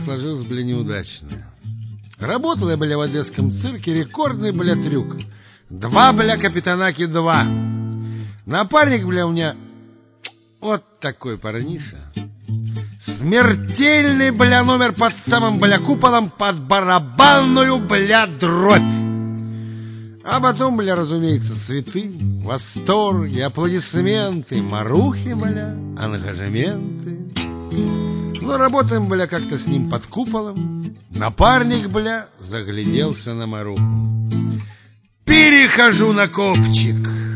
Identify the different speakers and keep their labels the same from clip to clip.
Speaker 1: сложилось, бля, неудачно. Работал я, бля, в одесском цирке, рекордный, бля, трюк. 2, бля, капитанаки 2. Напарник, бля, у меня вот такой парниша. Смертельный, бля, номер под самым, бля, куполом под барабанную, бля, дробь. А потом, бля, разумеется, цветы, восторги, аплодисменты, марухи, бля, ангажементы. Ну, работаем, бля, как-то с ним под куполом. Напарник, бля, загляделся на маруху. Перехожу на копчик.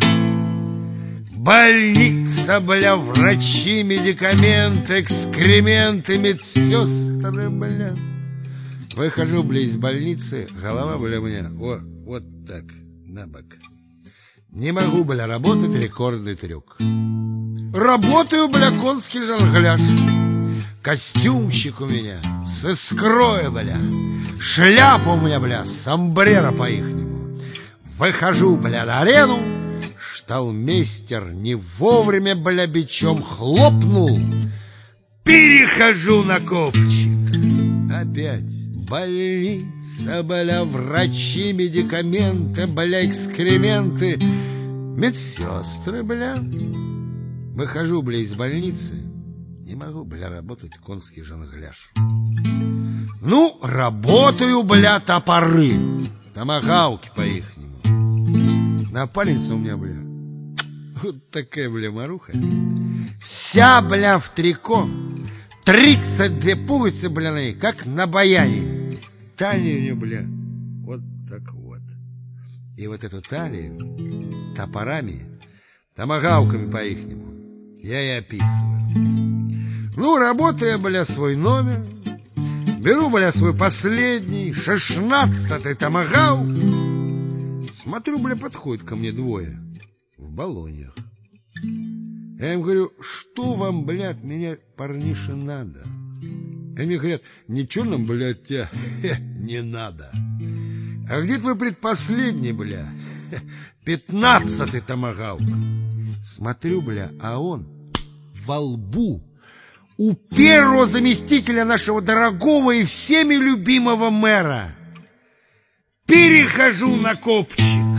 Speaker 1: Больница, бля, врачи, медикаменты, экскременты, медсестры, бля. Выхожу, бля, из больницы, голова, бля, у меня вот так, на бок. Не могу, бля, работать, рекордный трюк. Работаю, бля, конский жонгляж. Костюмчик у меня с искрой, бля. Шляпа у меня, бля, сомбреро по-ихнему. Выхожу, бля, на арену. Шталмейстер не вовремя, бля, бичом хлопнул. Перехожу на копчик. Опять больница, бля, врачи, медикаменты, бля, экскременты, медсестры, бля. Выхожу, бля, из больницы. Не могу, бля, работать конский жонгляж. Ну, работаю, бля, топоры, томагавки по-ихнему. Напарница у меня, бля, вот такая, бля, маруха. Вся, бля, в трико. 32 пуговицы, бля, на ней, как на баяне. Талия у нее, бля, вот так вот. И вот эту талию топорами, томагавками по-ихнему я и описываю. Ну, работаю, бля, свой номер. Беру, бля, свой последний, 16-й томагавк. Смотрю, бля, подходит ко мне двое в баллонях. Я им говорю, что вам, бля, от меня, парниша, надо? Они говорят, ничего нам, бля, от тебя не надо. А где твой предпоследний, бля, 15-й томагавк? Смотрю, бля, а он во лбу у первого заместителя нашего дорогого и всеми любимого мэра. Перехожу на копчик.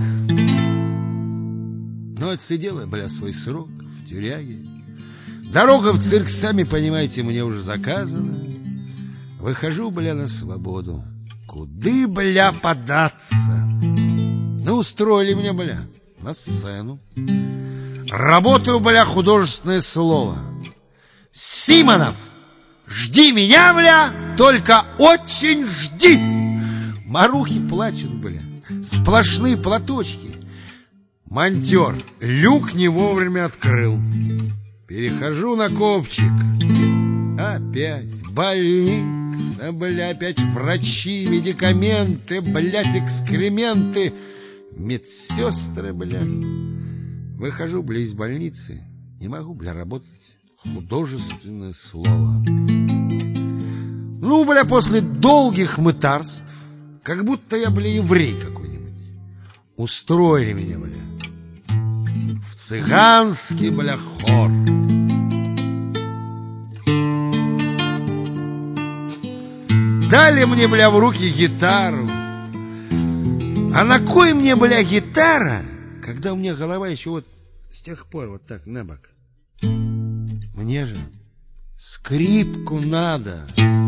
Speaker 1: Ну, отсидел я, бля, свой срок в тюряге. Дорога в цирк, сами понимаете, мне уже заказана. Выхожу, бля, на свободу. Куды, бля, податься? Ну, устроили меня, бля, на сцену. Работаю, бля, художественное слово. Симонов, жди меня, бля, только очень жди. Марухи плачут, бля, сплошные платочки. Монтер люк не вовремя открыл. Перехожу на копчик. Опять больница, бля, опять врачи, медикаменты, блядь, экскременты, медсестры, бля. Выхожу, бля, из больницы. Не могу, бля, работать. Художественное слово. Ну, бля, после долгих мытарств, как будто я, бля, еврей какой-нибудь, устроили меня, бля, в цыганский, бля, хор. Дали мне, бля, в руки гитару. А на кой мне, бля, гитара, когда у меня голова еще вот с тех пор вот так на бок? Мне же скрипку надо.